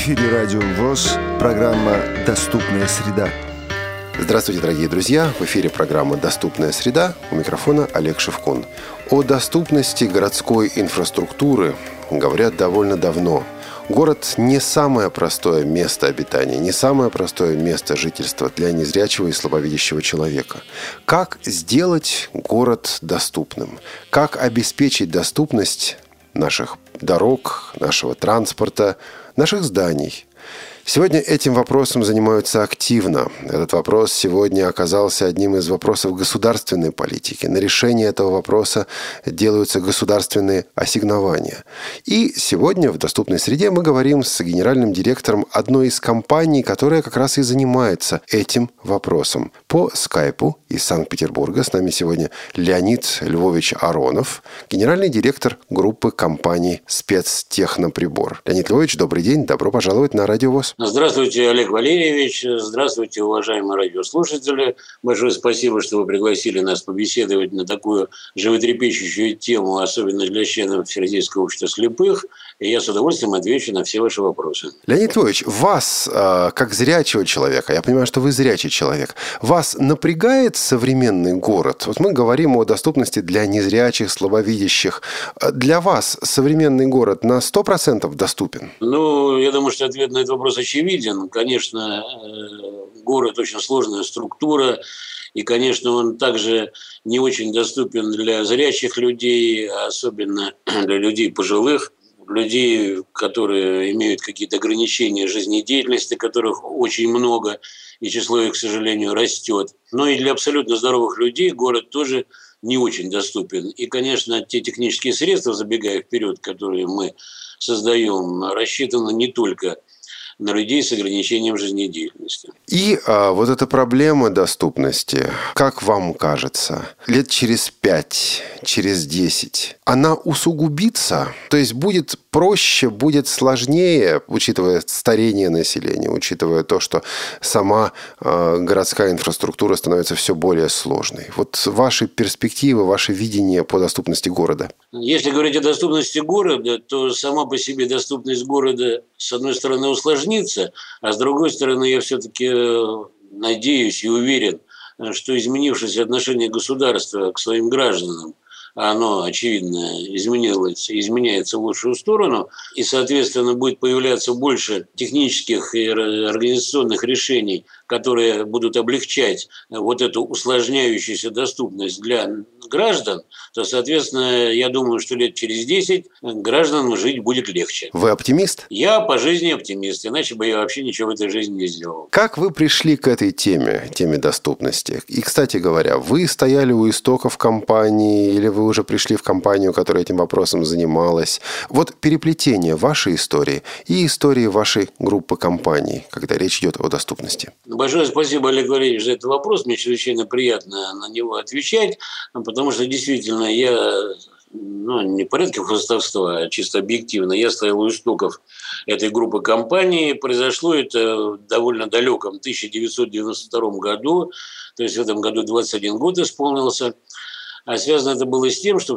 эфире Радио ВОС, программа «Доступная среда». Здравствуйте, дорогие друзья! В эфире программа «Доступная среда». У микрофона Олег Шевкун. О доступности городской инфраструктуры говорят довольно давно. Город не самое простое место обитания, не самое простое место жительства для незрячего и слабовидящего человека. Как сделать город доступным? Как обеспечить доступность наших дорог, нашего транспорта, наших зданий? Сегодня этим вопросом занимаются активно. Этот вопрос сегодня оказался одним из вопросов государственной политики. На решение этого вопроса делаются государственные ассигнования. И сегодня в «Доступной среде» мы говорим с генеральным директором одной из компаний, которая как раз и занимается этим вопросом. По скайпу из Санкт-Петербурга с нами сегодня Леонид Львович Аронов, генеральный директор группы компаний «Спецтехноприбор». Леонид Львович, добрый день, добро пожаловать на Радио ВОС. Здравствуйте, Олег Валерьевич. Здравствуйте, уважаемые радиослушатели. Большое спасибо, что вы пригласили нас побеседовать на такую животрепещущую тему, особенно для членов Всероссийского общества слепых. И я с удовольствием отвечу на все ваши вопросы. Леонид Львович, вас, как зрячего человека, я понимаю, что вы зрячий человек, вас напрягает современный город? Вот мы говорим о доступности для незрячих, слабовидящих. Для вас современный город на 100% доступен? Я думаю, что ответ на этот вопрос очевиден. Конечно, город очень сложная структура, и, конечно, он также не очень доступен для зрячих людей, особенно для людей пожилых, людей, которые имеют какие-то ограничения жизнедеятельности, которых очень много, и число их, к сожалению, растет. Но и для абсолютно здоровых людей город тоже не очень доступен. И, конечно, те технические средства, забегая вперед, которые мы создаем, рассчитаны не только на людей с ограничением жизнедеятельности. И вот эта проблема доступности, как вам кажется, лет через 5, через 10, она усугубится? То есть будет проще, будет сложнее, учитывая старение населения, учитывая то, что сама городская инфраструктура становится все более сложной. Вот ваши перспективы, ваше видение по доступности города? Если говорить о доступности города, то сама по себе доступность города, с одной стороны, усложнится, а с другой стороны, я все-таки надеюсь и уверен, что изменившееся отношение государства к своим гражданам, оно, очевидно, изменяется в лучшую сторону, и, соответственно, будет появляться больше технических и организационных решений, которые будут облегчать вот эту усложняющуюся доступность для граждан, то, соответственно, я думаю, что лет через 10 гражданам жить будет легче. Вы оптимист? Я по жизни оптимист, иначе бы я вообще ничего в этой жизни не сделал. Как вы пришли к этой теме доступности? И, кстати говоря, вы стояли у истоков компании или вы уже пришли в компанию, которая этим вопросом занималась? Вот переплетение вашей истории и истории вашей группы компаний, когда речь идет о доступности. Большое спасибо, Олег Валерьевич, за этот вопрос. Мне чрезвычайно приятно на него отвечать, потому что действительно я, не в порядке хвастовства, а чисто объективно, я стоял у истоков этой группы компаний. Произошло это в довольно далеком 1992 году, то есть в этом году 21 год исполнился. А связано это было с тем, что в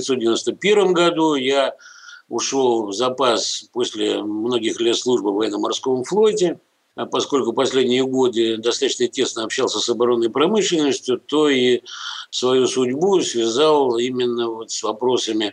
1991 году я ушел в запас после многих лет службы в военно-морском флоте. А поскольку последние годы достаточно тесно общался с оборонной промышленностью, то и свою судьбу связал именно с вопросами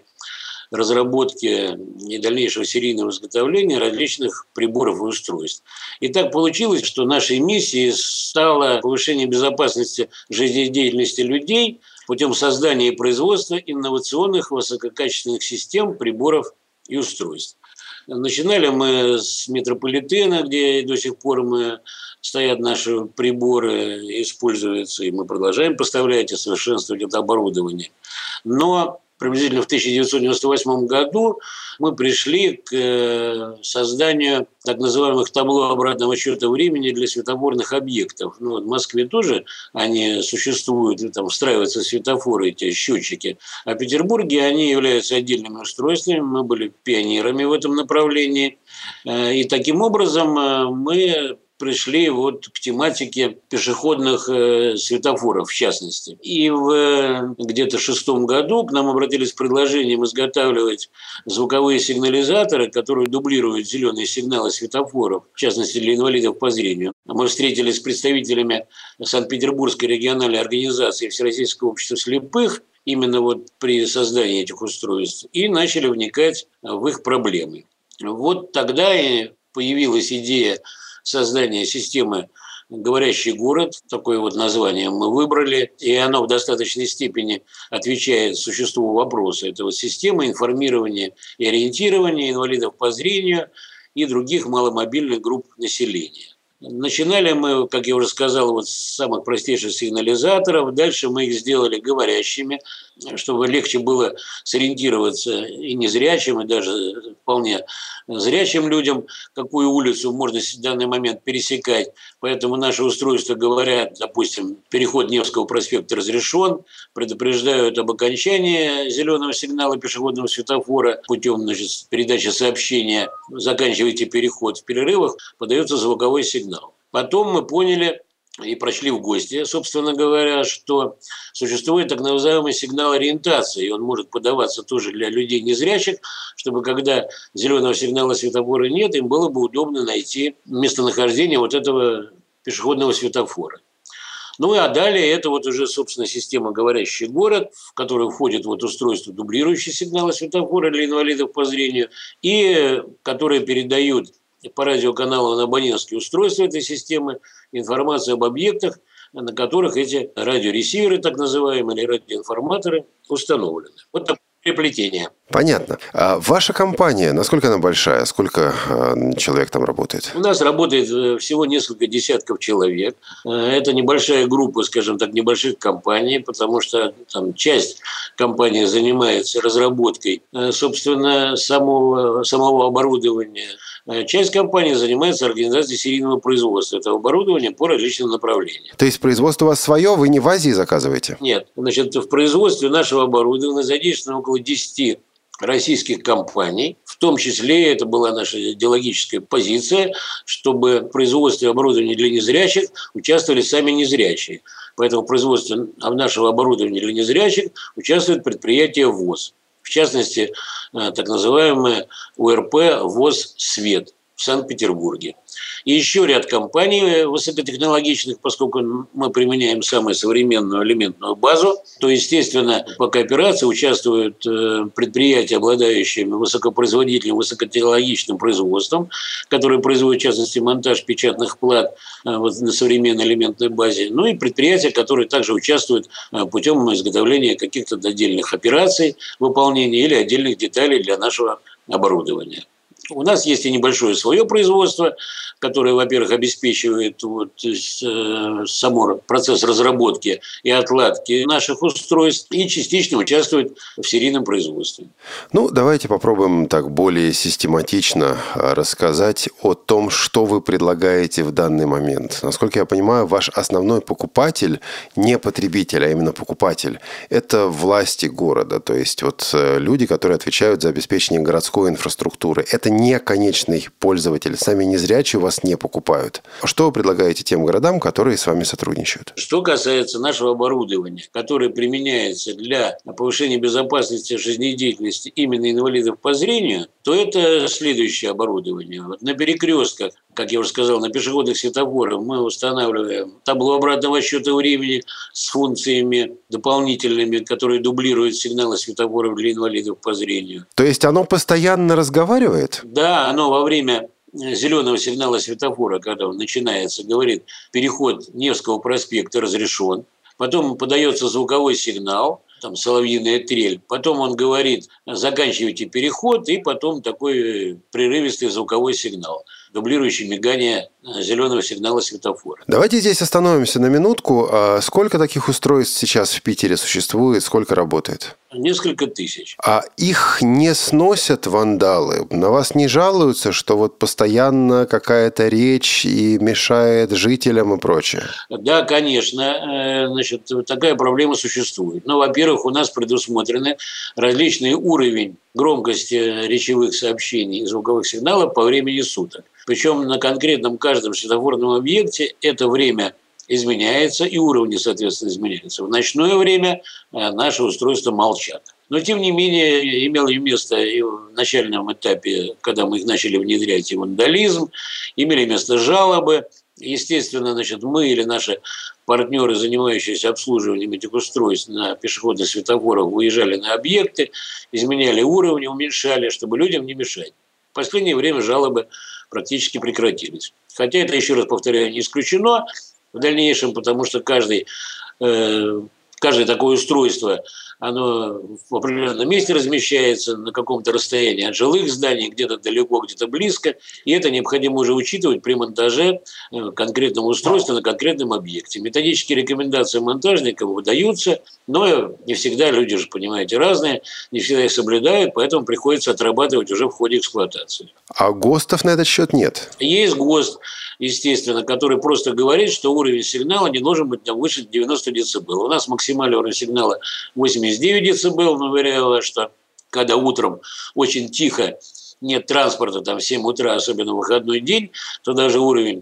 разработки и дальнейшего серийного изготовления различных приборов и устройств. И так получилось, что нашей миссией стало повышение безопасности жизнедеятельности людей путем создания и производства инновационных высококачественных систем, приборов и устройств. Начинали мы с метрополитена, где до сих пор стоят наши приборы, используются, и мы продолжаем поставлять и совершенствовать это оборудование. Но приблизительно в 1998 году мы пришли к созданию так называемых табло обратного счета времени для светофорных объектов. В Москве тоже они существуют, там встраиваются светофоры, эти счетчики. А в Петербурге они являются отдельными устройствами. Мы были пионерами в этом направлении. И таким образом мы пришли вот к тематике пешеходных светофоров, в частности. И в где-то 2006 году к нам обратились с предложением изготавливать звуковые сигнализаторы, которые дублируют зеленые сигналы светофоров, в частности для инвалидов по зрению. Мы встретились с представителями Санкт-Петербургской региональной организации Всероссийского общества слепых именно вот при создании этих устройств и начали вникать в их проблемы. Вот тогда и появилась идея создания системы «Говорящий город». Такое вот название мы выбрали, и оно в достаточной степени отвечает существу вопроса. Это вот система информирования и ориентирования инвалидов по зрению и других маломобильных групп населения. Начинали мы, как я уже сказал, вот с самых простейших сигнализаторов. Дальше мы их сделали говорящими, чтобы легче было сориентироваться и незрячим, и даже вполне зрячим людям, какую улицу можно в данный момент пересекать. Поэтому наши устройства говорят, допустим, переход Невского проспекта разрешен, предупреждают об окончании зеленого сигнала пешеходного светофора путем передачи сообщения «Заканчивайте переход». В перерывах подается звуковой сигнал. Потом мы поняли и прошли в гости, собственно говоря, что существует так называемый сигнал ориентации. И он может подаваться тоже для людей незрячих, чтобы когда зеленого сигнала светофора нет, им было бы удобно найти местонахождение вот этого пешеходного светофора. Ну а далее это вот уже, собственно, система «Говорящий город», в которую входит вот устройство, дублирующие сигналы светофора для инвалидов по зрению, и которые передают по радиоканалу на абонентские устройства этой системы информацию об объектах, на которых эти радиоресиверы, так называемые, или радиоинформаторы, установлены. Вот такое переплетение. Понятно. А ваша компания, насколько она большая? Сколько человек там работает? У нас работает всего несколько десятков человек. Это небольшая группа, скажем так, небольших компаний, потому что там часть компании занимается разработкой, собственно, самого оборудования. Часть компании занимается организацией серийного производства этого оборудования по различным направлениям. То есть производство у вас свое, вы не в Азии заказываете? Нет. Значит, в производстве нашего оборудования задействовано около 10 российских компаний. В том числе это была наша идеологическая позиция, чтобы в производстве оборудования для незрячих участвовали сами незрячие. Поэтому в производстве нашего оборудования для незрячих участвует предприятие ВОЗ. В частности, так называемое УРП «ВОЗ Свет» в Санкт-Петербурге. И еще ряд компаний высокотехнологичных, поскольку мы применяем самую современную элементную базу, то, естественно, по кооперации участвуют предприятия, обладающие высокопроизводительным, высокотехнологичным производством, которые производят, в частности, монтаж печатных плат вот, на современной элементной базе, ну и предприятия, которые также участвуют путем изготовления каких-то отдельных операций, выполнения или отдельных деталей для нашего оборудования. У нас есть и небольшое свое производство, которое, во-первых, обеспечивает вот, сам процесс разработки и отладки наших устройств и частично участвует в серийном производстве. Ну, давайте попробуем так более систематично рассказать о том, что вы предлагаете в данный момент. Насколько я понимаю, ваш основной покупатель не потребитель, а именно покупатель. Это власти города, то есть вот люди, которые отвечают за обеспечение городской инфраструктуры. Это не конечный пользователь. Сами незрячие вас не покупают. Что вы предлагаете тем городам, которые с вами сотрудничают? Что касается нашего оборудования, которое применяется для повышения безопасности жизнедеятельности именно инвалидов по зрению, то это следующее оборудование. Вот на перекрестках, как я уже сказал, на пешеходных светофорах мы устанавливаем табло обратного отсчета времени с функциями дополнительными, которые дублируют сигналы светофоров для инвалидов по зрению. То есть оно постоянно разговаривает? Да, оно во время зеленого сигнала светофора, когда он начинается, говорит, переход Невского проспекта разрешен. Потом подается звуковой сигнал, там соловьиная трель. Потом он говорит, заканчивайте переход, и потом такой прерывистый звуковой сигнал, дублирующий мигание зеленого сигнала светофора. Давайте здесь остановимся на минутку. Сколько таких устройств сейчас в Питере существует, сколько работает? Несколько тысяч. А их не сносят вандалы? На вас не жалуются, что вот постоянно какая-то речь и мешает жителям и прочее? Да, конечно. Значит, такая проблема существует. Ну, во-первых, у нас предусмотрены различные уровень громкости речевых сообщений и звуковых сигналов по времени суток. Причем на конкретном каждом светофорном объекте это время изменяется и уровни, соответственно, изменяются. В ночное время наши устройства молчат. Но, тем не менее, имело место и в начальном этапе, когда мы их начали внедрять, и вандализм, имели место жалобы. Естественно, мы или наши партнеры, занимающиеся обслуживанием этих устройств на пешеходных светофорах, выезжали на объекты, изменяли уровни, уменьшали, чтобы людям не мешать. В последнее время жалобы практически прекратились. Хотя это, еще раз повторяю, не исключено в дальнейшем, потому что каждое такое устройство, оно в определенном месте размещается на каком-то расстоянии от жилых зданий, где-то далеко, где-то близко. И это необходимо уже учитывать при монтаже конкретного устройства на конкретном объекте. Методические рекомендации монтажникам выдаются, но не всегда люди же, понимаете, разные, не всегда их соблюдают, поэтому приходится отрабатывать уже в ходе эксплуатации. А ГОСТов на этот счет нет? Есть ГОСТ, естественно, который просто говорит, что уровень сигнала не должен быть выше 90 дБ. У нас максимальный уровень сигнала 89 дБ, но уверяю вас, что когда утром очень тихо, нет транспорта, в 7 утра, особенно в выходной день, то даже уровень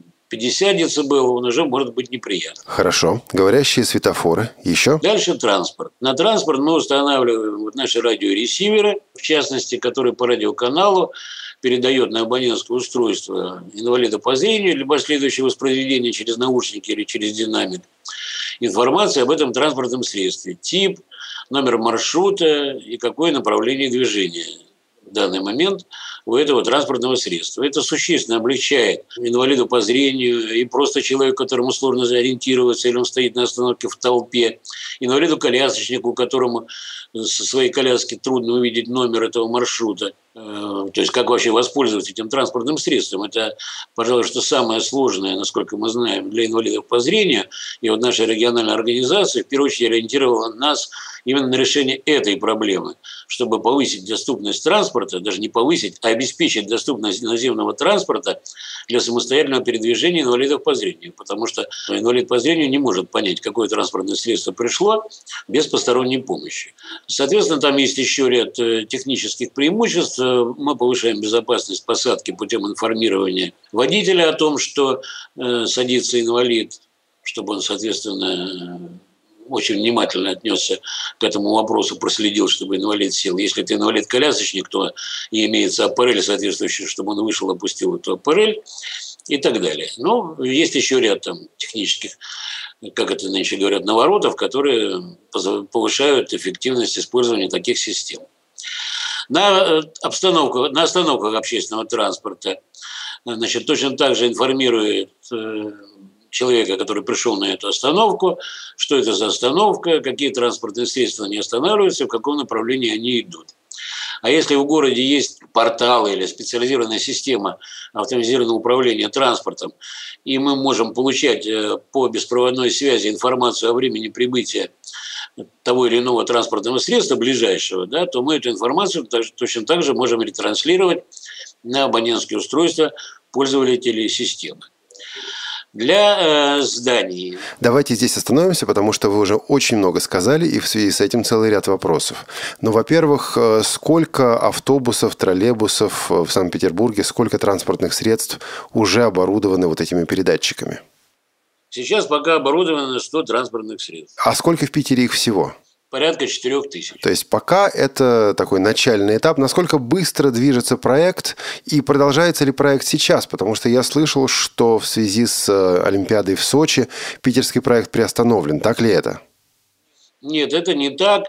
50 дБ, он уже может быть неприятным. Хорошо. Говорящие светофоры. Еще? Дальше транспорт. На транспорт мы устанавливаем наши радиоресиверы, в частности, которые по радиоканалу передает на абонентское устройство инвалида по зрению для последующего воспроизведения через наушники или через динамик информации об этом транспортном средстве. Тип, номер маршрута и какое направление движения в данный момент у этого транспортного средства. Это существенно облегчает инвалиду по зрению и просто человеку, которому сложно ориентироваться, или он стоит на остановке в толпе, инвалиду-колясочнику, которому со своей коляски трудно увидеть номер этого маршрута. То есть, как вообще воспользоваться этим транспортным средством. Это, пожалуй, что самое сложное, насколько мы знаем, для инвалидов по зрению. И наша региональная организация, в первую очередь, ориентировала нас именно на решение этой проблемы, чтобы повысить доступность транспорта, даже не повысить, а обеспечить доступность наземного транспорта для самостоятельного передвижения инвалидов по зрению. Потому что инвалид по зрению не может понять, какое транспортное средство пришло без посторонней помощи. Соответственно, там есть еще ряд технических преимуществ. Мы повышаем безопасность посадки путем информирования водителя о том, что садится инвалид, чтобы он, соответственно, очень внимательно отнесся к этому вопросу, проследил, чтобы инвалид сел. Если это инвалид-колясочник, то и имеется аппарель соответствующий, чтобы он вышел, опустил эту аппарель и так далее. Но есть еще ряд технических, как это нынче говорят, наворотов, которые повышают эффективность использования таких систем. На остановках общественного транспорта точно так же информирует человека, который пришел на эту остановку, что это за остановка, какие транспортные средства не останавливаются, в каком направлении они идут. А если в городе есть порталы или специализированная система автоматизированного управления транспортом, и мы можем получать по беспроводной связи информацию о времени прибытия того или иного транспортного средства ближайшего, то мы эту информацию точно так же можем ретранслировать на абонентские устройства пользователей системы. Для зданий. Давайте здесь остановимся, потому что вы уже очень много сказали, и в связи с этим целый ряд вопросов. Во-первых, сколько автобусов, троллейбусов в Санкт-Петербурге, сколько транспортных средств уже оборудованы этими передатчиками? Сейчас пока оборудовано 100 транспортных средств. А сколько в Питере их всего? Порядка 4000. То есть пока это такой начальный этап. Насколько быстро движется проект и продолжается ли проект сейчас? Потому что я слышал, что в связи с Олимпиадой в Сочи питерский проект приостановлен. Так ли это? Нет, это не так.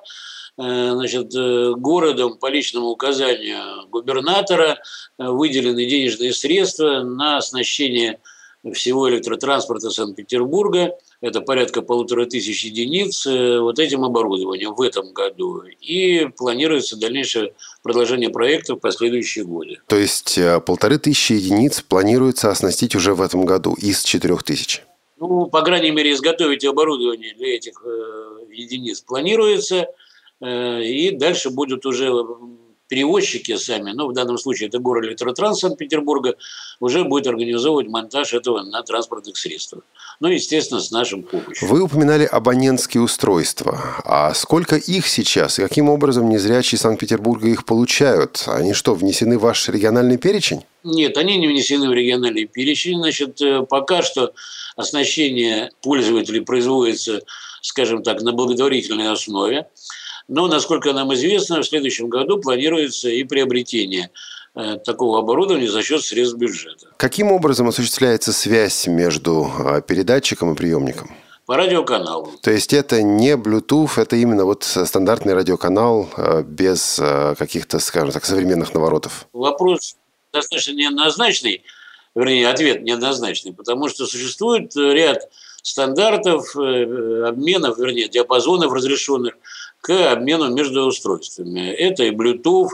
Городом по личному указанию губернатора выделены денежные средства на оснащение всего электротранспорта Санкт-Петербурга. Это порядка 1500 единиц этим оборудованием в этом году. И планируется дальнейшее продолжение проекта в последующие годы. То есть 1500 единиц планируется оснастить уже в этом году из 4000? По крайней мере, изготовить оборудование для этих единиц планируется. И дальше будут уже перевозчики сами, в данном случае это Горэлектротранс Санкт-Петербурга, уже будет организовывать монтаж этого на транспортных средствах. Естественно, с нашим помощью. Вы упоминали абонентские устройства. А сколько их сейчас? И каким образом незрячие Санкт-Петербурга их получают? Они что, внесены в ваш региональный перечень? Нет, они не внесены в региональный перечень. Значит, пока что оснащение пользователей производится, скажем так, на благотворительной основе. Но, насколько нам известно, в следующем году планируется и приобретение такого оборудования за счет средств бюджета. Каким образом осуществляется связь между передатчиком и приемником? По радиоканалу. То есть это не Bluetooth, это именно вот стандартный радиоканал без каких-то, скажем так, современных наворотов? Вопрос достаточно неоднозначный, вернее, ответ неоднозначный, потому что существует ряд стандартов, обменов, вернее, диапазонов разрешенных к обмену между устройствами. Это и Bluetooth,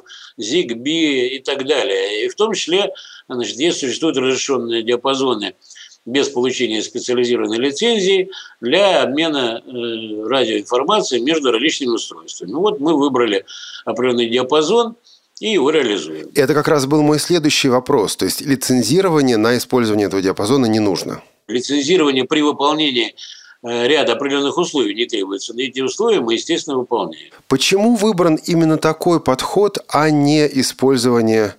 ZigBee и так далее. И в том числе, значит, есть существуют разрешенные диапазоны без получения специализированной лицензии для обмена радиоинформацией между различными устройствами. Вот мы выбрали определенный диапазон и его реализуем. Это как раз был мой следующий вопрос. То есть лицензирование на использование этого диапазона не нужно? Лицензирование при выполнении ряда определенных условий не требуется. Но эти условия мы, естественно, выполняем. Почему выбран именно такой подход, а не использование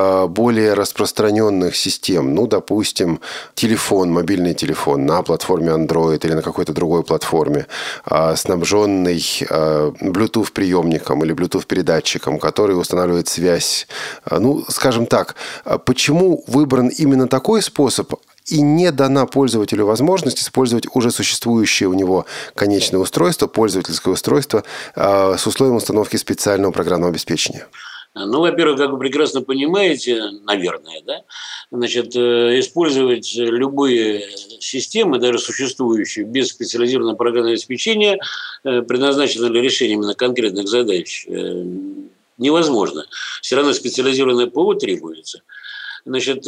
более распространенных систем? Ну, допустим, телефон, мобильный телефон на платформе Android или на какой-то другой платформе, снабженный Bluetooth-приемником или Bluetooth-передатчиком, который устанавливает связь. Ну, скажем так, почему выбран именно такой способ, и не дана пользователю возможность использовать уже существующее у него конечное устройство, пользовательское устройство с условием установки специального программного обеспечения? Ну, во-первых, как вы прекрасно понимаете, наверное, да, значит, использовать любые системы, даже существующие, без специализированного программного обеспечения, предназначенные для решения именно конкретных задач, невозможно. Все равно специализированное ПО требуется. Значит,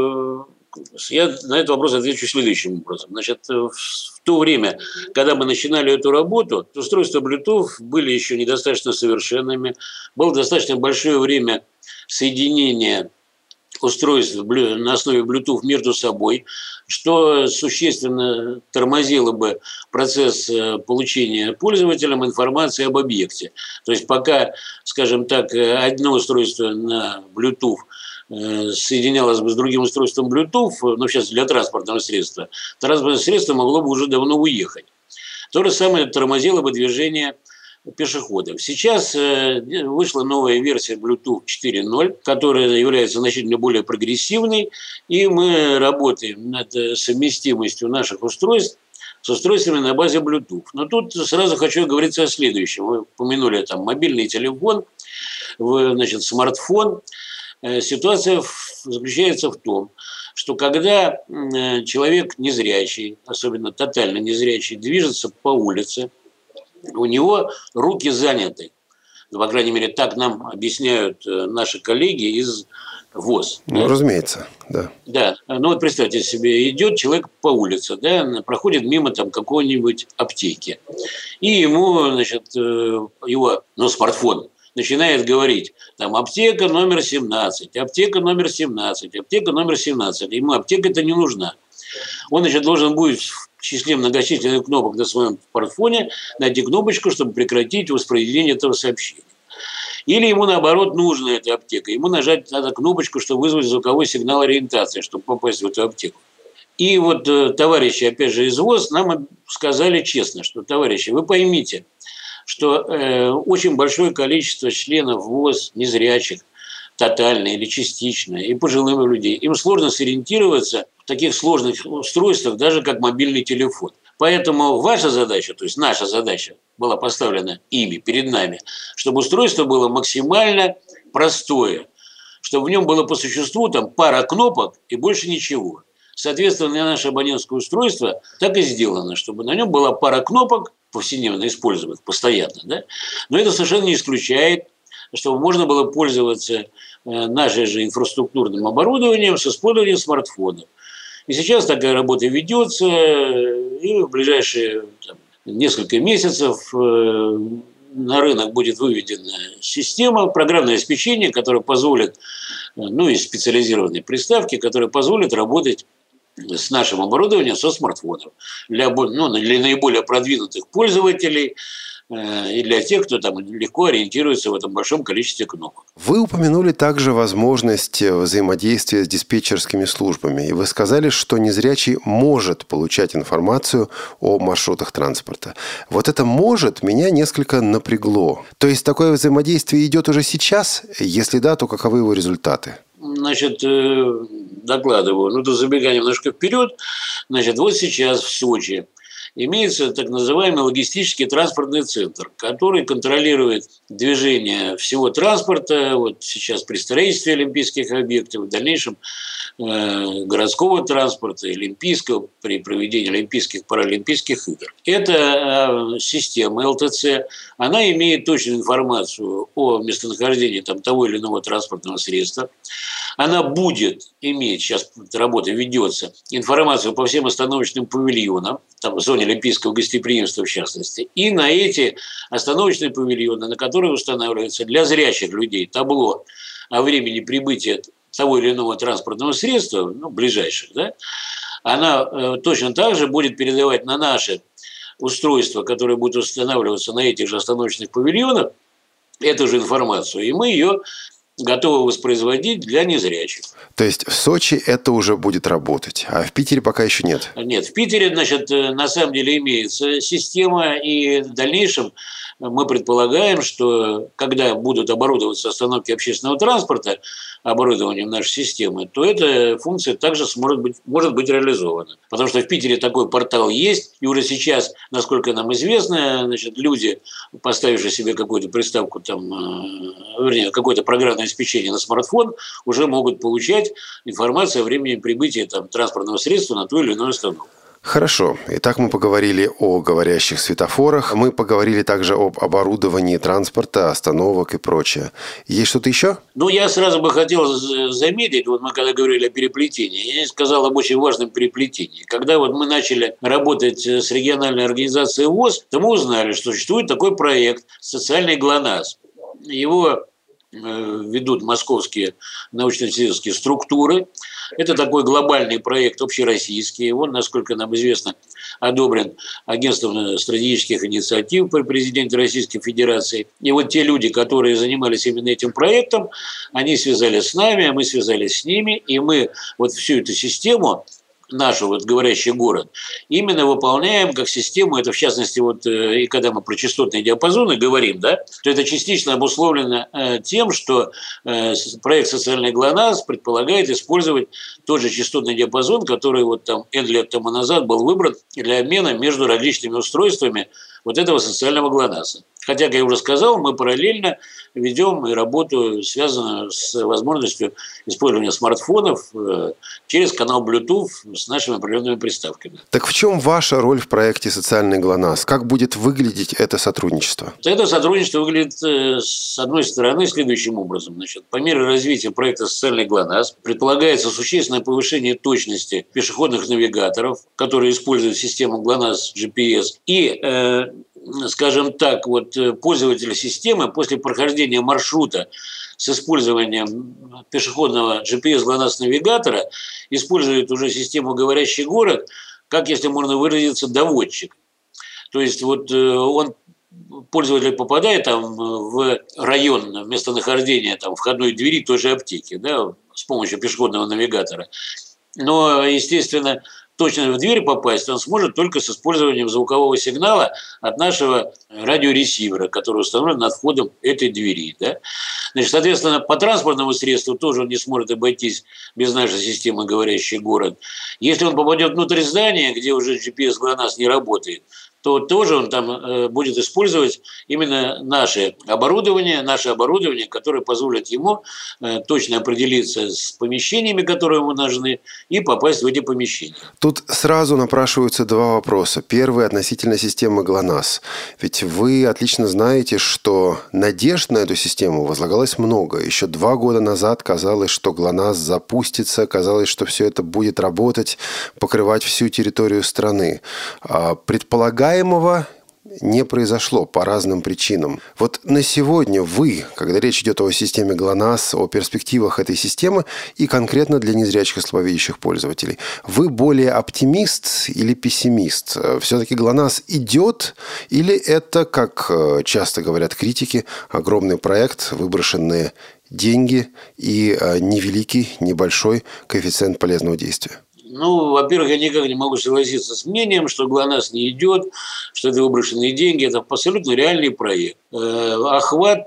я на этот вопрос отвечу следующим образом. Значит, в то время, когда мы начинали эту работу, устройства Bluetooth были еще недостаточно совершенными. Было достаточно большое время соединения устройств на основе Bluetooth между собой, что существенно тормозило бы процесс получения пользователям информации об объекте. То есть пока, скажем так, одно устройство на Bluetooth соединялось бы с другим устройством Bluetooth, ну, сейчас для транспортного средства, транспортное средство могло бы уже давно уехать. То же самое тормозило бы движение пешеходов. Сейчас вышла новая версия Bluetooth 4.0, которая является значительно более прогрессивной, и мы работаем над совместимостью наших устройств с устройствами на базе Bluetooth. Но тут сразу хочу говорить о следующем. Вы упомянули там мобильный телефон, значит, смартфон. Ситуация заключается в том, что когда человек незрячий, особенно тотально незрячий, движется по улице, у него руки заняты. Ну, по крайней мере, так нам объясняют наши коллеги из ВОЗ. Ну, да? Разумеется, да. Да. Ну, вот представьте себе, идет человек по улице, да, проходит мимо там какой-нибудь аптеки. И ему, значит, его, смартфон начинает говорить, там, аптека номер 17, аптека номер 17, аптека номер 17. Ему аптека-то не нужна. Он, значит, должен будет в числе многочисленных кнопок на своем смартфоне найти кнопочку, чтобы прекратить воспроизведение этого сообщения. Или ему, наоборот, нужна эта аптека. Ему нажать надо кнопочку, чтобы вызвать звуковой сигнал ориентации, чтобы попасть в эту аптеку. И вот товарищи, опять же, из ВОЗ нам сказали честно, что, товарищи, вы поймите, что очень большое количество членов ВОЗ незрячих, тотально или частично, и пожилым людей, им сложно сориентироваться в таких сложных устройствах, даже как мобильный телефон. Поэтому ваша задача, то есть наша задача была поставлена ими, перед нами, чтобы устройство было максимально простое, чтобы в нем было по существу там пара кнопок и больше ничего. Соответственно, на наше абонентское устройство так и сделано, чтобы на нем была пара кнопок, повседневно использовать, постоянно. Да? Но это совершенно не исключает, чтобы можно было пользоваться нашим же инфраструктурным оборудованием с использованием смартфонов. И сейчас такая работа ведется, и в ближайшие несколько месяцев на рынок будет выведена система, программное обеспечение, которое позволит, и специализированные приставки, которые позволят работать с нашим оборудованием со смартфонов для наиболее продвинутых пользователей, и для тех, кто там легко ориентируется в этом большом количестве кнопок. Вы упомянули также возможность взаимодействия с диспетчерскими службами, и вы сказали, что незрячий может получать информацию о маршрутах транспорта. Вот это «может» меня несколько напрягло. То есть такое взаимодействие идет уже сейчас? Если да, то каковы его результаты? Значит, докладываю, забегая немножко вперед, значит, вот сейчас в Сочи имеется так называемый логистический транспортный центр, который контролирует движение всего транспорта, вот сейчас при строительстве олимпийских объектов, в дальнейшем городского транспорта, олимпийского, при проведении олимпийских, паралимпийских игр. Эта система ЛТЦ, она имеет точную информацию о местонахождении того или иного транспортного средства. Она будет иметь, сейчас работа ведется, информацию по всем остановочным павильонам, в зоне олимпийского гостеприимства в частности, и на эти остановочные павильоны, на которые устанавливается для зрячих людей табло о времени прибытия того или иного транспортного средства, ближайших, она точно так же будет передавать на наши устройства, которые будут устанавливаться на этих же остановочных павильонах, эту же информацию, и мы ее готовы воспроизводить для незрячих. То есть в Сочи это уже будет работать, а в Питере пока еще нет? Нет, в Питере, на самом деле имеется система, и в дальнейшем мы предполагаем, что когда будут оборудоваться остановки общественного транспорта оборудованием нашей системы, то эта функция также может быть реализована. Потому что в Питере такой портал есть, и уже сейчас, насколько нам известно, люди, поставившие себе какую-то приставку, какое-то программное обеспечение на смартфон, уже могут получать информацию о времени прибытия транспортного средства на ту или иную остановку. Хорошо. Итак, мы поговорили о говорящих светофорах, мы поговорили также об оборудовании транспорта, остановок и прочее. Есть что-то еще? Я сразу бы хотел заметить, мы когда говорили о переплетении, я сказал об очень важном переплетении. Когда мы начали работать с региональной организацией ВОС, то мы узнали, что существует такой проект «Социальный ГЛОНАСС». Его ведут московские научно-исследовательские структуры. Это такой глобальный проект общероссийский. Он, насколько нам известно, одобрен Агентством стратегических инициатив при президенте Российской Федерации. И вот те люди, которые занимались именно этим проектом, они связались с нами, а мы связались с ними, и мы всю эту систему, нашу говорящий город, именно выполняем как систему. Это в частности, и когда мы про частотные диапазоны говорим, то это частично обусловлено тем, что проект «Социальный ГЛОНАСС» предполагает использовать тот же частотный диапазон, который N лет тому назад был выбран для обмена между различными устройствами этого социального ГЛОНАССа. Хотя, как я уже сказал, мы параллельно ведем и работу, связанную с возможностью использования смартфонов через канал Bluetooth с нашими определенными приставками. Так в чем ваша роль в проекте «Социальный ГЛОНАСС»? Как будет выглядеть это сотрудничество? Это сотрудничество выглядит, с одной стороны, следующим образом. По мере развития проекта «Социальный ГЛОНАСС» предполагается существенное повышение точности пешеходных навигаторов, которые используют систему ГЛОНАСС GPS, и скажем так, пользователи системы после прохождения маршрута с использованием пешеходного GPS-ГЛОНАСС-навигатора используют уже систему «Говорящий город», как, если можно выразиться, доводчик. То есть пользователь попадает в район местонахождения входной двери той же аптеки, с помощью пешеходного навигатора. Но, естественно, точно в дверь попасть он сможет только с использованием звукового сигнала от нашего радиоресивера, который установлен над входом этой двери. Соответственно, по транспортному средству тоже он не сможет обойтись без нашей системы «Говорящий город». Если он попадет внутрь здания, где уже GPS ГЛОНАСС не работает, то тоже он будет использовать именно наше оборудование, которое позволит ему точно определиться с помещениями, которые ему нужны, и попасть в эти помещения. Тут сразу напрашиваются два вопроса. Первый относительно системы ГЛОНАСС. Ведь вы отлично знаете, что надежд на эту систему возлагалось много. Еще 2 года назад казалось, что ГЛОНАСС запустится, казалось, что все это будет работать, покрывать всю территорию страны. Предполагаемого не произошло по разным причинам. Вот на сегодня вы, когда речь идет о системе ГЛОНАСС, о перспективах этой системы и конкретно для незрячих и слабовидящих пользователей, вы более оптимист или пессимист? Все-таки ГЛОНАСС идет или это, как часто говорят критики, огромный проект, выброшенные деньги и невеликий, небольшой коэффициент полезного действия? Ну, во-первых, я никак не могу согласиться с мнением, что ГЛОНАСС не идет, что это выброшенные деньги. Это абсолютно реальный проект. Охват,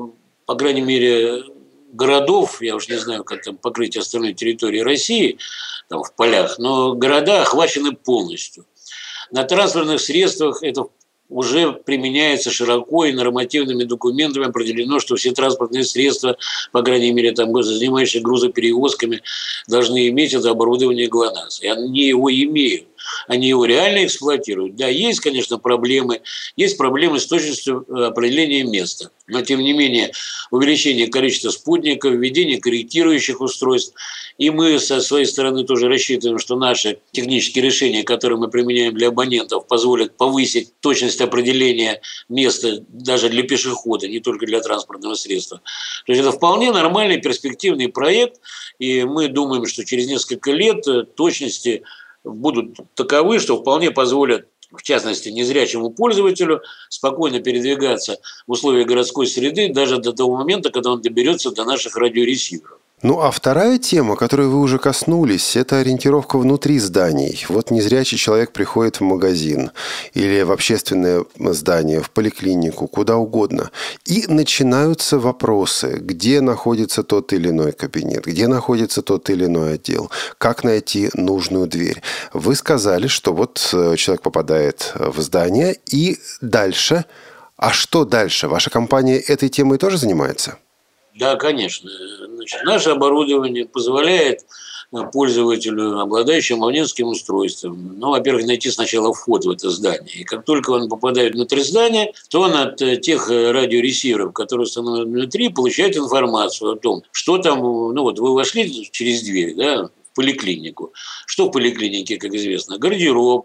по крайней мере, городов, я уж не знаю, как там покрыть остальной территории России, там в полях, но города охвачены полностью. На транспортных средствах это уже применяется широко, и нормативными документами определено, что все транспортные средства, по крайней мере, там, занимающиеся грузоперевозками, должны иметь это оборудование ГЛОНАСС. И они его имеют. Они его реально эксплуатируют. Да, есть, конечно, проблемы. Есть проблемы с точностью определения места. Но, тем не менее, увеличение количества спутников, введение корректирующих устройств. И мы со своей стороны тоже рассчитываем, что наши технические решения, которые мы применяем для абонентов, позволят повысить точность определения места даже для пешехода, не только для транспортного средства. То есть это вполне нормальный перспективный проект. И мы думаем, что через несколько лет точности будут таковы, что вполне позволят, в частности, незрячему пользователю спокойно передвигаться в условиях городской среды даже до того момента, когда он доберется до наших радиоресиверов. Ну, а вторая тема, которой вы уже коснулись, это ориентировка внутри зданий. Вот незрячий человек приходит в магазин или в общественное здание, в поликлинику, куда угодно. И начинаются вопросы, где находится тот или иной кабинет, где находится тот или иной отдел, как найти нужную дверь. Вы сказали, что вот человек попадает в здание и дальше. А что дальше? Ваша компания этой темой тоже занимается? Да, конечно. Значит, наше оборудование позволяет пользователю, обладающему абонентским устройством, во-первых, найти сначала вход в это здание. И как только он попадает внутрь здания, то он от тех радиоресиверов, которые установлены внутри, получает информацию о том, что там, вы вошли через дверь, да, в поликлинику. Что в поликлинике, как известно? Гардероб,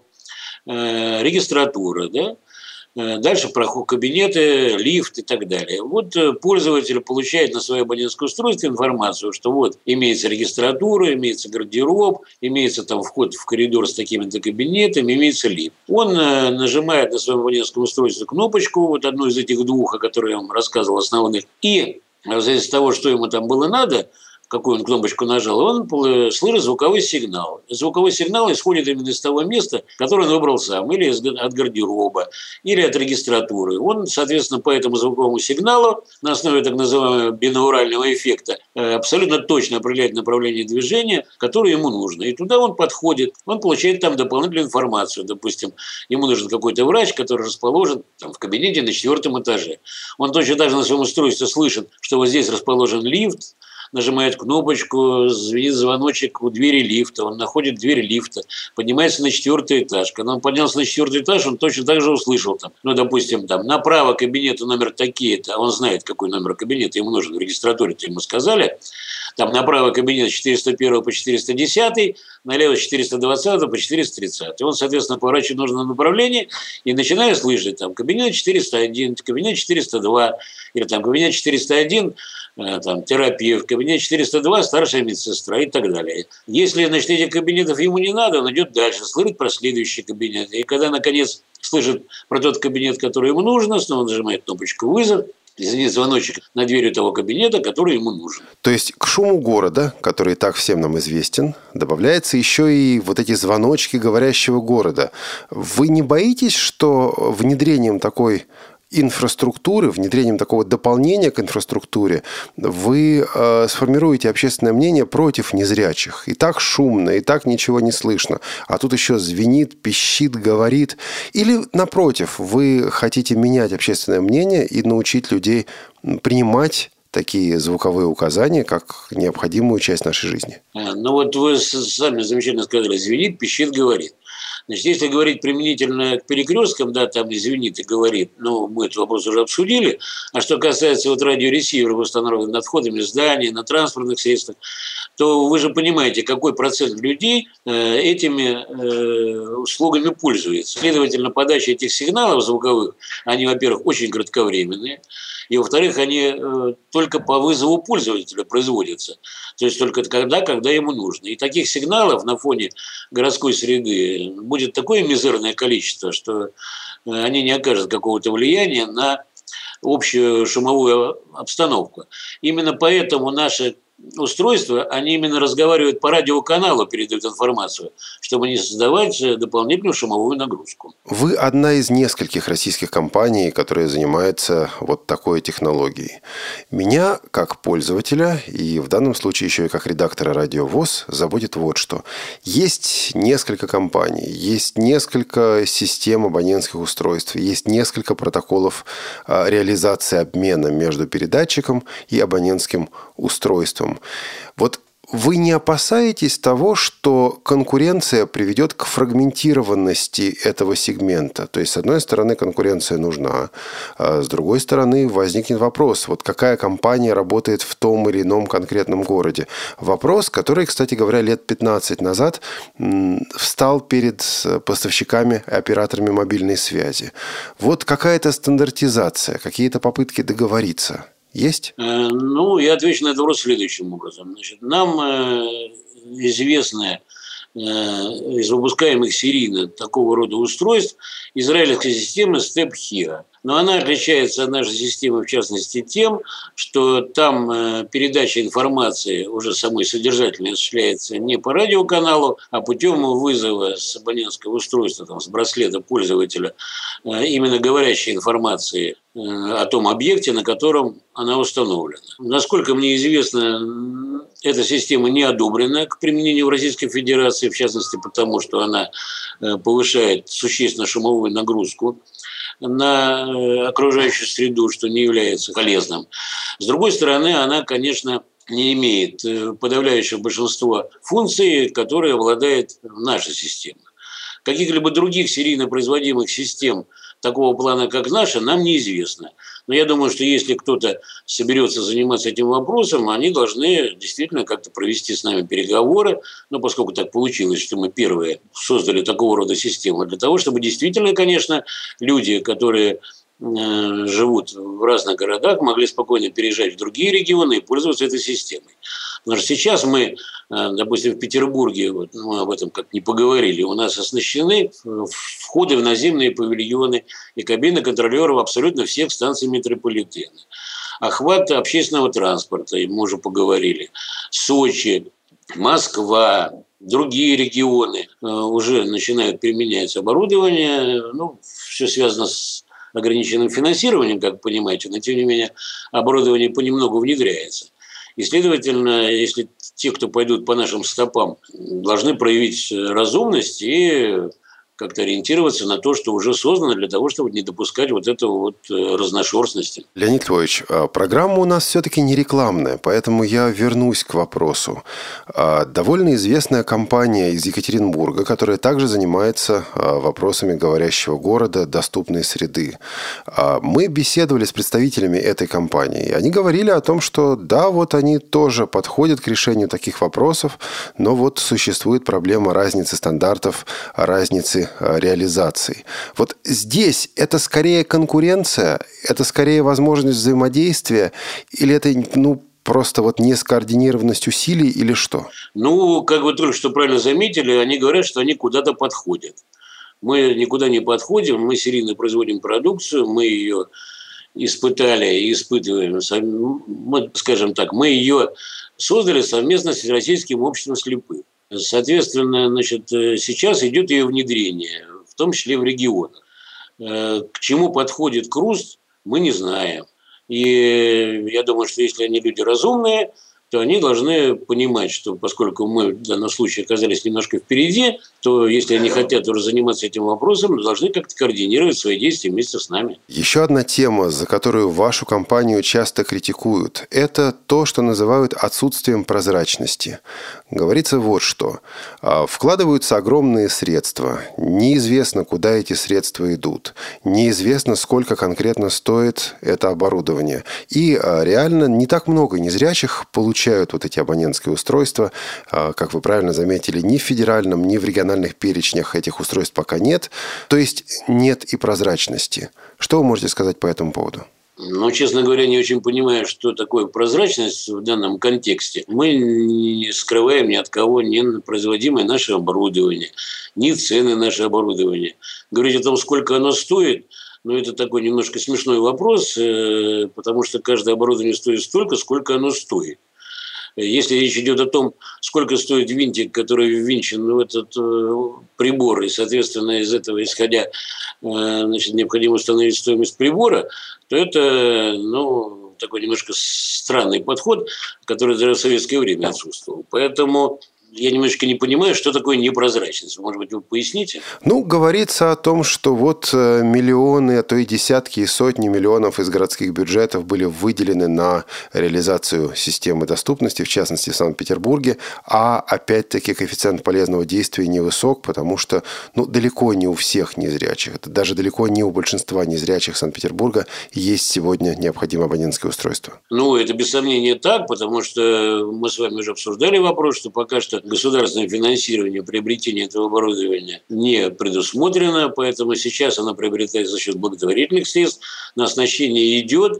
регистратура, да? Дальше проход кабинеты, лифт и так далее. Вот пользователь получает на свое абонентское устройство информацию, что вот имеется регистратура, имеется гардероб, имеется там вход в коридор с такими-то кабинетами, имеется лифт. Он нажимает на своем абонентском устройстве кнопочку, вот одну из этих двух, о которых я вам рассказывал, основных, и в зависимости от того, что ему там было надо, какую он кнопочку нажал, он слышит звуковой сигнал. Звуковой сигнал исходит именно из того места, которое он выбрал сам, или от гардероба, или от регистратуры. Он, соответственно, по этому звуковому сигналу на основе так называемого бинаурального эффекта абсолютно точно определяет направление движения, которое ему нужно. И туда он подходит, он получает там дополнительную информацию. Допустим, ему нужен какой-то врач, который расположен там, в кабинете на 4-м этаже. Он точно так же на своем устройстве слышит, что вот здесь расположен лифт, нажимает кнопочку, звенит звоночек у двери лифта, он находит дверь лифта, поднимается на 4-й этаж. Когда он поднялся на 4-й этаж, он точно так же услышал там, допустим, там направо кабинета номер такие-то, а он знает, какой номер кабинета ему нужен, в регистратуре-то ему сказали, там направо кабинет 401 по 410, налево 420 по 430. И он, соответственно, поворачивает в нужном направлении и начинает слышать там кабинет 401, кабинет 402, или там кабинет 401, там, терапевт, кабинет 402, старшая медсестра и так далее. Если, значит, этих кабинетов ему не надо, он идет дальше, слышит про следующий кабинет. И когда, наконец, слышит про тот кабинет, который ему нужен, снова нажимает кнопочку «Вызов», звенит звоночек на двери того кабинета, который ему нужен. То есть к шуму города, который и так всем нам известен, добавляется еще и вот эти звоночки говорящего города. Вы не боитесь, что внедрением такой инфраструктуры, внедрением такого дополнения к инфраструктуре вы сформируете общественное мнение против незрячих? И так шумно, и так ничего не слышно. А тут еще звенит, пищит, говорит. Или, напротив, вы хотите менять общественное мнение и научить людей принимать такие звуковые указания как необходимую часть нашей жизни? Вот вы сами замечательно сказали, звенит, пищит, говорит. Значит, если говорить применительно к перекресткам, да, там извините, говорит, мы этот вопрос уже обсудили. А что касается радиоресиверов, установленных над входами зданий, на транспортных средствах, то вы же понимаете, какой процент людей этими услугами пользуется. Следовательно, подача этих сигналов звуковых, они, во-первых, очень кратковременные, и, во-вторых, они только по вызову пользователя производятся. То есть только тогда, когда ему нужно. И таких сигналов на фоне городской среды будет такое мизерное количество, что они не окажут какого-то влияния на общую шумовую обстановку. Именно поэтому наши устройства, они именно разговаривают по радиоканалу, передают информацию, чтобы не создавать дополнительную шумовую нагрузку. Вы одна из нескольких российских компаний, которые занимаются вот такой технологией. Меня, как пользователя, и в данном случае еще и как редактора Радио ВОС, заботит вот что. Есть несколько компаний, есть несколько систем абонентских устройств, есть несколько протоколов реализации обмена между передатчиком и абонентским устройством. Вот вы не опасаетесь того, что конкуренция приведет к фрагментированности этого сегмента? То есть, с одной стороны, конкуренция нужна, а с другой стороны, возникнет вопрос, вот какая компания работает в том или ином конкретном городе. Вопрос, который, кстати говоря, лет 15 назад встал перед поставщиками и операторами мобильной связи. Вот какая-то стандартизация, какие-то попытки договориться есть? Я отвечу на этот вопрос следующим образом. Значит, нам известно из выпускаемых серийно такого рода устройств израильская система StepHear. Но она отличается от нашей системы, в частности, тем, что там передача информации уже самой содержательной осуществляется не по радиоканалу, а путем вызова с абонентского устройства, с браслета пользователя, именно говорящей информации о том объекте, на котором она установлена. Насколько мне известно, эта система не одобрена к применению в Российской Федерации, в частности, потому что она повышает существенно шумовую нагрузку на окружающую среду, что не является полезным. С другой стороны, она, конечно, не имеет подавляющего большинства функций, которые обладает наша система. Каких-либо других серийно производимых систем такого плана, как наша, нам неизвестно. Но я думаю, что если кто-то соберется заниматься этим вопросом, они должны действительно как-то провести с нами переговоры, поскольку так получилось, что мы первые создали такого рода систему, для того, чтобы действительно, конечно, люди, которые живут в разных городах, могли спокойно переезжать в другие регионы и пользоваться этой системой. Потому что сейчас мы, допустим, в Петербурге, мы об этом как не поговорили, у нас оснащены входы в наземные павильоны и кабины контролеров абсолютно всех станций метрополитена. Охват общественного транспорта, мы уже поговорили. Сочи, Москва, другие регионы уже начинают применять оборудование. Все связано с ограниченным финансированием, как вы понимаете, но тем не менее оборудование понемногу внедряется. И, следовательно, если те, кто пойдут по нашим стопам, должны проявить разумность и как-то ориентироваться на то, что уже создано, для того, чтобы не допускать вот этого разношерстности. Леонид Львович, программа у нас все-таки не рекламная, поэтому я вернусь к вопросу. Довольно известная компания из Екатеринбурга, которая также занимается вопросами говорящего города, доступной среды. Мы беседовали с представителями этой компании, и они говорили о том, что да, они тоже подходят к решению таких вопросов, но существует проблема разницы стандартов, разницы реализации. Вот здесь это скорее конкуренция, это скорее возможность взаимодействия, или это просто нескоординированность усилий, или что? Как вы только что правильно заметили, они говорят, что они куда-то подходят. Мы никуда не подходим, мы серийно производим продукцию, мы ее испытали и испытываем. Мы ее создали совместно с Российским обществом слепых. Соответственно, сейчас идет ее внедрение, в том числе в регионах. К чему подходит КРУСТ, мы не знаем. И я думаю, что если они люди разумные, то они должны понимать, что поскольку мы в данном случае оказались немножко впереди, то если они хотят уже заниматься этим вопросом, должны как-то координировать свои действия вместе с нами. Еще одна тема, за которую вашу компанию часто критикуют, это то, что называют отсутствием прозрачности. Говорится вот что. Вкладываются огромные средства. Неизвестно, куда эти средства идут. Неизвестно, сколько конкретно стоит это оборудование. И реально не так много незрячих получают вот эти абонентские устройства. Как вы правильно заметили, ни в федеральном, ни в региональных перечнях этих устройств пока нет. То есть нет и прозрачности. Что вы можете сказать по этому поводу? Но, честно говоря, не очень понимаю, что такое прозрачность в данном контексте. Мы не скрываем ни от кого ни производимое наше оборудование, ни цены наше оборудование. Говорить о том, сколько оно стоит, это такой немножко смешной вопрос, потому что каждое оборудование стоит столько, сколько оно стоит. Если речь идет о том, сколько стоит винтик, который ввинчен в этот прибор, и, соответственно, из этого исходя, необходимо установить стоимость прибора, то это, такой немножко странный подход, который даже в советское время отсутствовал. Поэтому я немножечко не понимаю, что такое непрозрачность. Может быть, вы поясните? Говорится о том, что вот миллионы, а то и десятки и сотни миллионов из городских бюджетов были выделены на реализацию системы доступности, в частности, в Санкт-Петербурге, а опять-таки коэффициент полезного действия невысок, потому что далеко не у всех незрячих, даже далеко не у большинства незрячих Санкт-Петербурга есть сегодня необходимое абонентское устройство. Это без сомнения так, потому что мы с вами уже обсуждали вопрос, что пока что государственное финансирование приобретения этого оборудования не предусмотрено, поэтому сейчас оно приобретается за счет благотворительных средств, на оснащение идет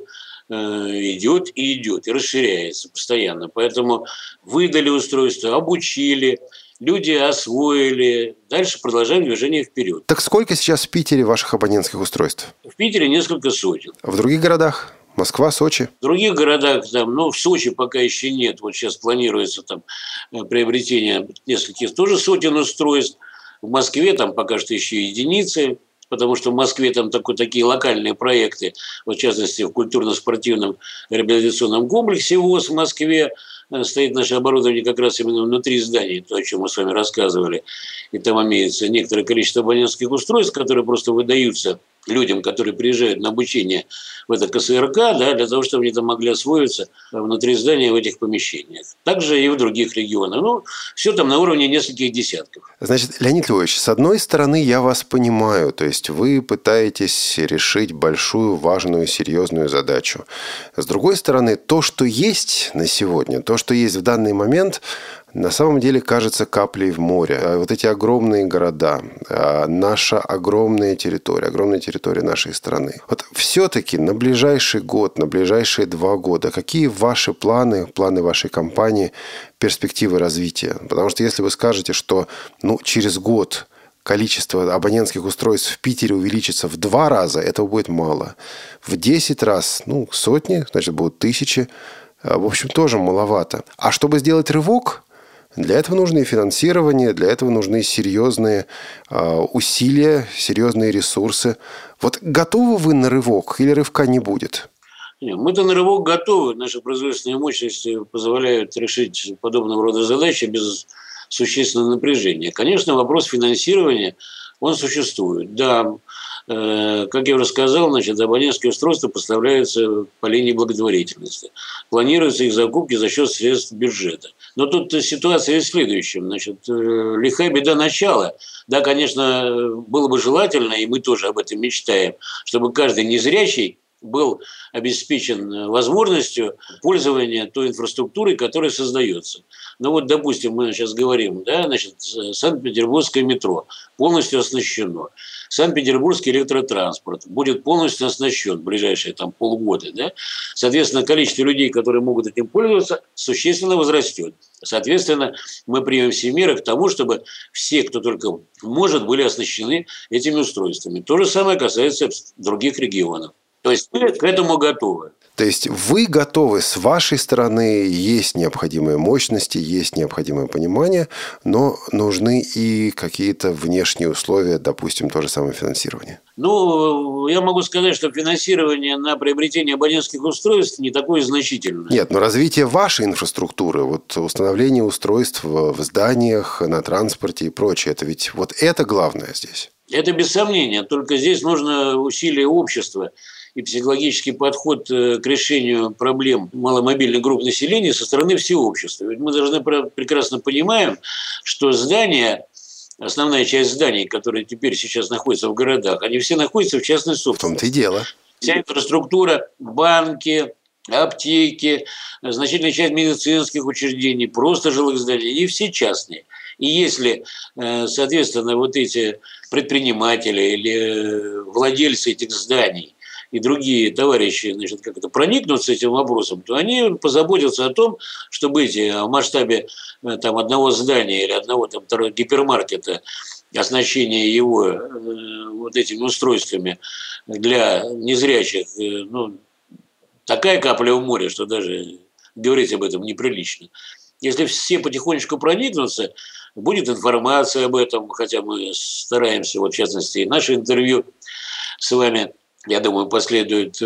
и расширяется постоянно. Поэтому выдали устройство, обучили, люди освоили. Дальше продолжаем движение вперед. Так сколько сейчас в Питере ваших абонентских устройств? В Питере несколько сотен. В других городах? Москва, Сочи? В других городах, в Сочи пока еще нет. Вот сейчас планируется приобретение нескольких тоже сотен устройств. В Москве пока что еще единицы, потому что в Москве такие локальные проекты, в частности, в культурно-спортивном реабилитационном комплексе ВОЗ в Москве стоит наше оборудование как раз именно внутри зданий, то, о чем мы с вами рассказывали. И там имеется некоторое количество абонентских устройств, которые просто выдаются людям, которые приезжают на обучение в это КСРК, для того, чтобы они там могли освоиться внутри здания в этих помещениях. Также и в других регионах. Все там на уровне нескольких десятков. Значит, Леонид Львович, с одной стороны, я вас понимаю, то есть вы пытаетесь решить большую, важную, серьезную задачу. С другой стороны, то, что есть на сегодня, то, что есть в данный момент, на самом деле кажется каплей в море. Вот эти огромные города, наша огромная территория нашей страны. Вот все-таки на ближайший год, на ближайшие 2 года, какие ваши планы вашей компании, перспективы развития? Потому что если вы скажете, что через год количество абонентских устройств в Питере увеличится в 2 раза, этого будет мало. В 10 раз, сотни, значит, будут тысячи. В общем, тоже маловато. А чтобы сделать рывок, для этого нужно и финансирование, для этого нужны серьезные усилия, серьезные ресурсы. Вот готовы вы на рывок или рывка не будет? Мы-то на рывок готовы. Наши производственные мощности позволяют решить подобного рода задачи без существенного напряжения. Конечно, вопрос финансирования, он существует. Да, как я уже сказал, абонентские устройства поставляются по линии благотворительности. Планируются их закупки за счет средств бюджета. Но тут ситуация в следующем. Лихая беда начала. Да, конечно, было бы желательно, и мы тоже об этом мечтаем, чтобы каждый незрячий был обеспечен возможностью пользования той инфраструктурой, которая создается. Допустим, мы сейчас говорим, Санкт-Петербургское метро полностью оснащено. Санкт-Петербургский электротранспорт будет полностью оснащен в ближайшие полгода. Соответственно, количество людей, которые могут этим пользоваться, существенно возрастет. Соответственно, мы примем все меры к тому, чтобы все, кто только может, были оснащены этими устройствами. То же самое касается других регионов. То есть мы к этому готовы. То есть вы готовы, с вашей стороны есть необходимые мощности, есть необходимое понимание, но нужны и какие-то внешние условия, допустим, то же самое финансирование. Ну, я могу сказать, что финансирование на приобретение абонентских устройств не такое значительное. Нет, но развитие вашей инфраструктуры, вот установление устройств в зданиях, на транспорте и прочее, это ведь вот это главное здесь. Это без сомнения, только здесь нужно усилие общества и психологический подход к решению проблем маломобильных групп населения со стороны всего общества. Ведь мы должны прекрасно понимаем, что здания, основная часть зданий, которые теперь сейчас находятся в городах, они все находятся в частной собственности. В том-то и дело. Вся инфраструктура, банки, аптеки, значительная часть медицинских учреждений, просто жилых зданий, и все частные. И если, соответственно, вот эти предприниматели или владельцы этих зданий и другие товарищи, значит, как-то проникнутся этим вопросом, то они позаботятся о том, чтобы эти в масштабе там, одного здания или одного там, гипермаркета оснащение его вот этими устройствами для незрячих, ну, такая капля в море, что даже говорить об этом неприлично. Если все потихонечку проникнутся, будет информация об этом, хотя мы стараемся, вот в частности, и наше интервью с вами, я думаю, последует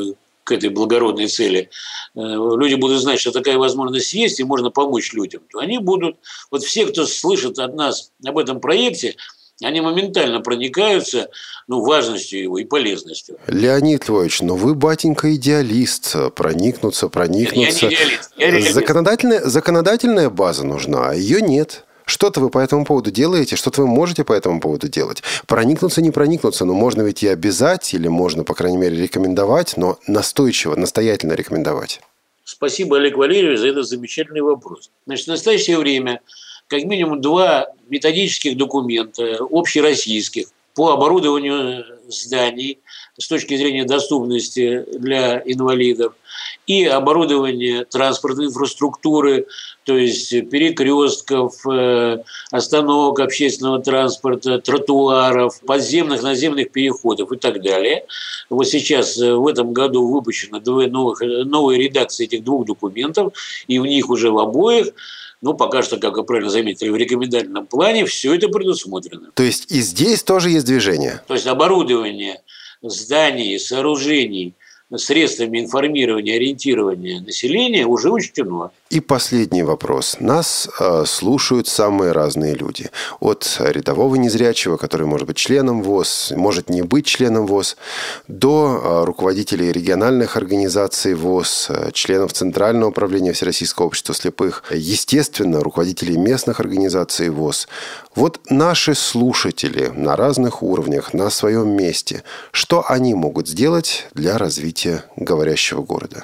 к этой благородной цели. Люди будут знать, что такая возможность есть, и можно помочь людям. То они будут, вот все, кто слышит от нас об этом проекте, они моментально проникаются важностью его и полезностью. Леонид Львович, вы, батенька, идеалист. Проникнуться. Я не идеалист. Я реалист. Законодательная база нужна, а ее нет. Что-то вы по этому поводу делаете, что-то вы можете по этому поводу делать. Проникнуться, не проникнуться, можно ведь и обязать, или можно, по крайней мере, рекомендовать, но настойчиво, настоятельно рекомендовать. Спасибо, Олег Валерьевич, за этот замечательный вопрос. Значит, в настоящее время как минимум 2 методических документа общероссийских по оборудованию зданий с точки зрения доступности для инвалидов и оборудование транспортной инфраструктуры, то есть перекрестков, остановок общественного транспорта, тротуаров, подземных, наземных переходов и так далее. Вот сейчас в этом году выпущено 2 новые редакции этих 2 документов, и в них уже в обоих, пока что, как вы правильно заметили, в рекомендательном плане все это предусмотрено. То есть и здесь тоже есть движение? То есть оборудование зданий, сооружений средствами информирования, ориентирования населения уже учтено. И последний вопрос. Нас слушают самые разные люди. От рядового незрячего, который может быть членом ВОС, может не быть членом ВОС, до руководителей региональных организаций ВОС, членов Центрального управления Всероссийского общества слепых, естественно, руководителей местных организаций ВОС. Вот наши слушатели на разных уровнях, на своем месте, что они могут сделать для развития говорящего города?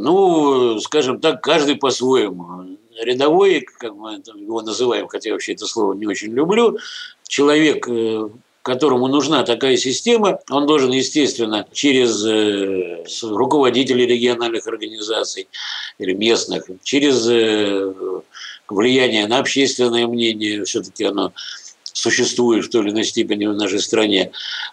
Скажем так, каждый по-своему. Рядовой, как мы его называем, хотя я вообще это слово не очень люблю, человек, которому нужна такая система, он должен, естественно, через руководителей региональных организаций или местных, через влияние на общественное мнение, все-таки оно существует в той или иной степени в нашей стране,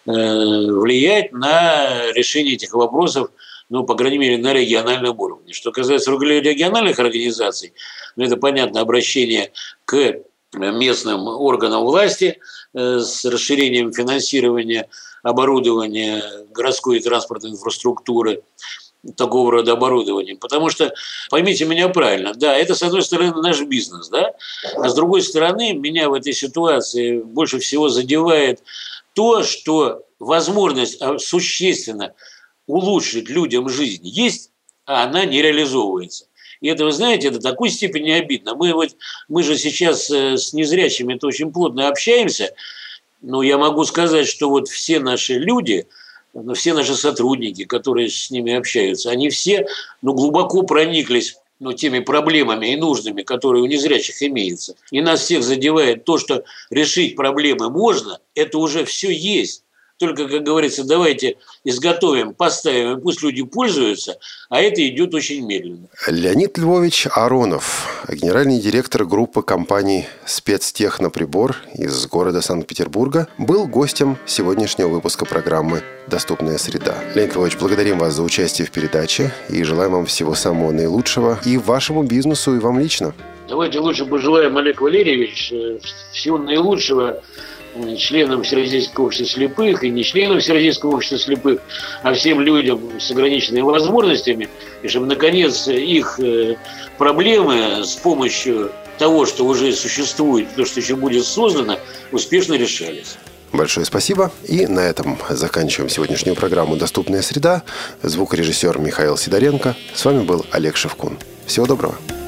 влиять на решение этих вопросов, по крайней мере, на региональном уровне. Что касается региональных организаций, это, понятно, обращение к местным органам власти с расширением финансирования оборудования городской и транспортной инфраструктуры, такого рода оборудованием. Потому что, поймите меня правильно, да, это, с одной стороны, наш бизнес, да, а с другой стороны, меня в этой ситуации больше всего задевает то, что возможность существенно улучшить людям жизнь есть, а она не реализовывается. И это, вы знаете, до такой степени обидно. Мы же сейчас с незрячими-то очень плотно общаемся, но я могу сказать, что все наши люди, все наши сотрудники, которые с ними общаются, они все глубоко прониклись теми проблемами и нуждами, которые у незрячих имеются. И нас всех задевает то, что решить проблемы можно, это уже все есть. Только, как говорится, давайте изготовим, поставим, и пусть люди пользуются, а это идет очень медленно. Леонид Львович Аронов, генеральный директор группы компаний «Спецтехноприбор» из города Санкт-Петербурга, был гостем сегодняшнего выпуска программы «Доступная среда». Леонид Львович, благодарим вас за участие в передаче и желаем вам всего самого наилучшего и вашему бизнесу, и вам лично. Давайте лучше пожелаем, Олег Валерьевич, всего наилучшего членам Всероссийского общества слепых и не членам Всероссийского общества слепых, а всем людям с ограниченными возможностями, и чтобы, наконец, их проблемы с помощью того, что уже существует, то, что еще будет создано, успешно решались. Большое спасибо. И на этом заканчиваем сегодняшнюю программу «Доступная среда». Звукорежиссер Михаил Сидоренко. С вами был Олег Шевкун. Всего доброго.